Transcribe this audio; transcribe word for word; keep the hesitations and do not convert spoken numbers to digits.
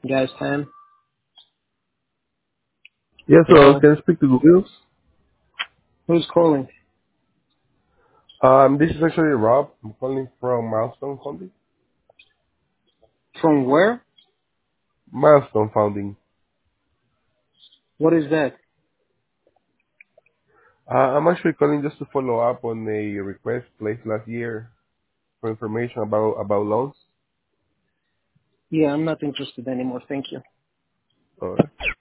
Guys, time. Yes, hello. Hello. Can I speak to Google? Who's calling? Um, this is actually Rob. I'm calling from Milestone Founding. From where? Milestone Founding. What is that? Uh, I'm actually calling just to follow up on a request placed last year for information about about loans. Yeah, I'm not interested anymore. Thank you. Alright.